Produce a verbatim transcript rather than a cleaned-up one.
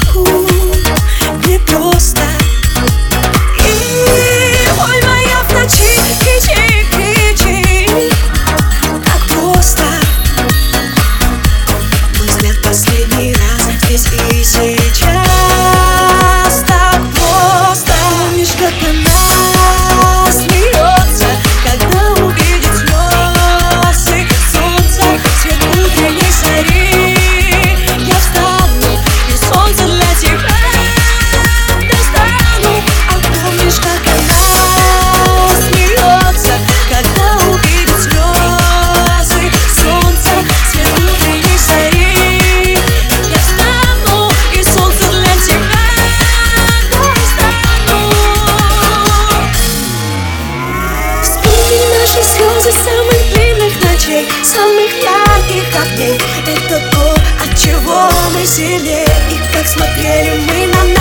смогу, не просто. И боль моя в ночи, кричи, кричи, так просто. Мой взгляд последний раз здесь и сейчас. Так просто. Помнишь, как она смеется, когда увидит слезы солнца, свет утренней зари. Я встану, и солнце для тебя достану. А помнишь, как она смеется, когда увидит слезы солнца, свет утренней зари. Я встану, и солнце для тебя достану. Вспомни наши слезы самых длинных ночей, самых ярких огней. Это то, от чего мы сильнее, и как смотрели мы на нас.